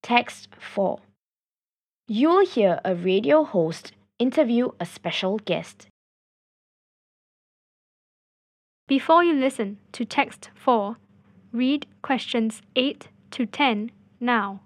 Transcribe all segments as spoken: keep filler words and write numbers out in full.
Text four. You'll hear a radio host interview a special guest. Before you listen to text four, read questions eight to ten now.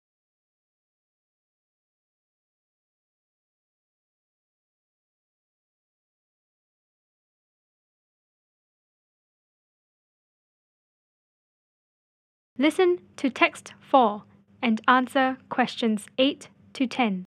Listen to text four and answer questions eight to ten.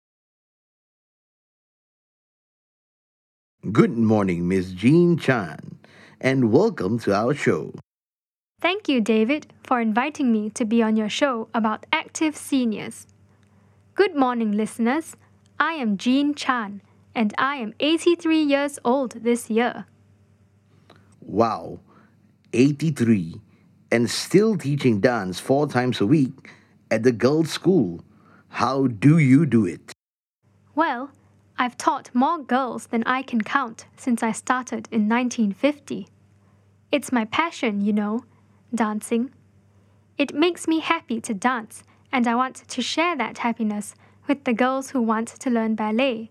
Good morning, Miss Jean Chan, and welcome to our show. Thank you, David, for inviting me to be on your show about active seniors. Good morning, listeners. I am Jean Chan, and I am eighty-three years old this year. Wow, eighty-three, and still teaching dance four times a week at the girls' school. How do you do it? Well, I've taught more girls than I can count since I started in nineteen fifty. It's my passion, you know, dancing. It makes me happy to dance, and I want to share that happiness with the girls who want to learn ballet.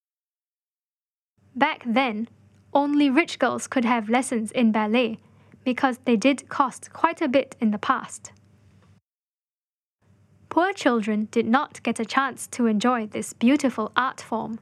Back then, only rich girls could have lessons in ballet because they did cost quite a bit in the past. Poor children did not get a chance to enjoy this beautiful art form.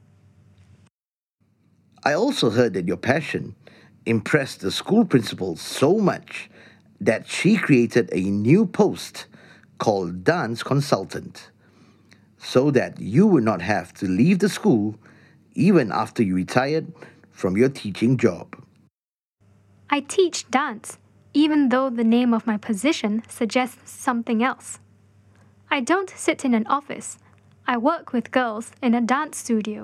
I also heard that your passion impressed the school principal so much that she created a new post called dance consultant, so that you would not have to leave the school even after you retired from your teaching job. I teach dance, even though the name of my position suggests something else. I don't sit in an office. I work with girls in a dance studio.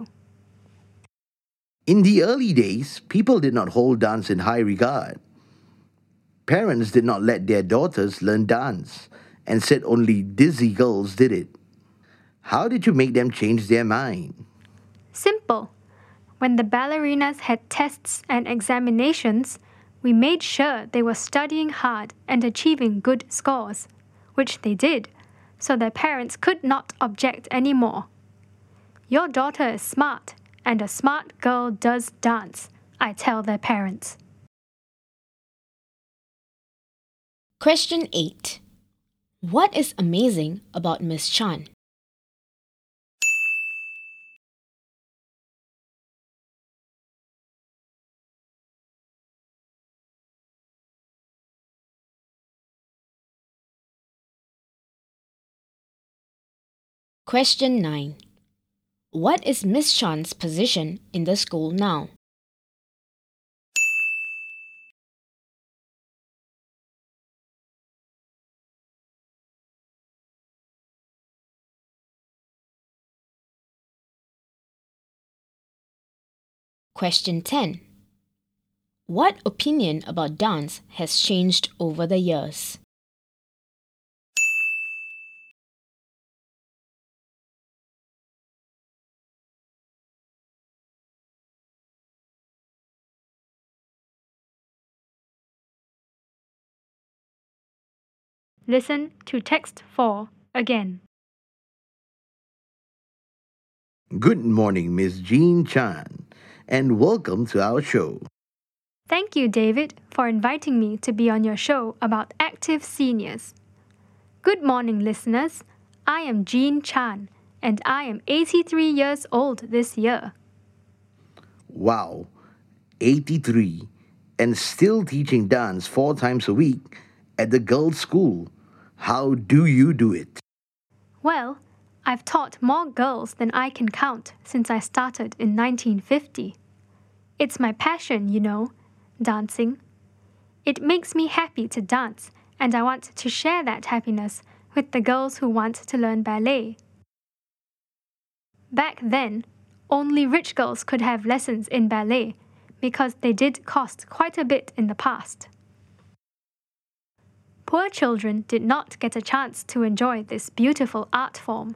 In the early days, people did not hold dance in high regard. Parents did not let their daughters learn dance and said only dizzy girls did it. How did you make them change their mind? Simple. When the ballerinas had tests and examinations, we made sure they were studying hard and achieving good scores, which they did, so their parents could not object anymore. Your daughter is smart, and a smart girl does dance, I tell their parents. Question eight. What is amazing about Miss Chan? Question nine. What is Miss Chan's position in the school now? Question ten. What opinion about dance has changed over the years? Listen to text four again. Good morning, Miss Jean Chan, and welcome to our show. Thank you, David, for inviting me to be on your show about active seniors. Good morning, listeners. I am Jean Chan, and I am eighty-three years old this year. Wow, eighty-three, and still teaching dance four times a week at the girls' school. How do you do it? Well, I've taught more girls than I can count since I started in nineteen fifty. It's my passion, you know, dancing. It makes me happy to dance, and I want to share that happiness with the girls who want to learn ballet. Back then, only rich girls could have lessons in ballet because they did cost quite a bit in the past. Poor children did not get a chance to enjoy this beautiful art form.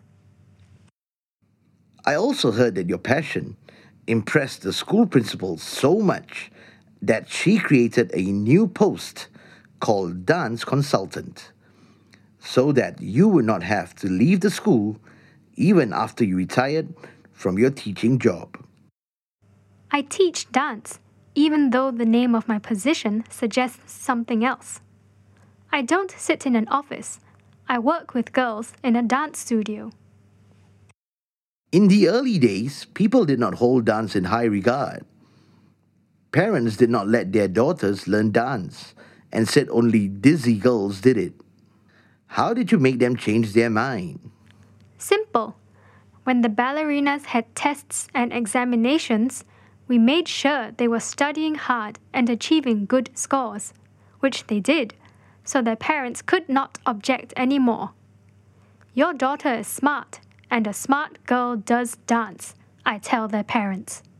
I also heard that your passion impressed the school principal so much that she created a new post called dance consultant, so that you would not have to leave the school even after you retired from your teaching job. I teach dance, even though the name of my position suggests something else. I don't sit in an office. I work with girls in a dance studio. In the early days, people did not hold dance in high regard. Parents did not let their daughters learn dance and said only dizzy girls did it. How did you make them change their mind? Simple. When the ballerinas had tests and examinations, we made sure they were studying hard and achieving good scores, which they did, so their parents could not object anymore. Your daughter is smart, and a smart girl does dance, I tell their parents.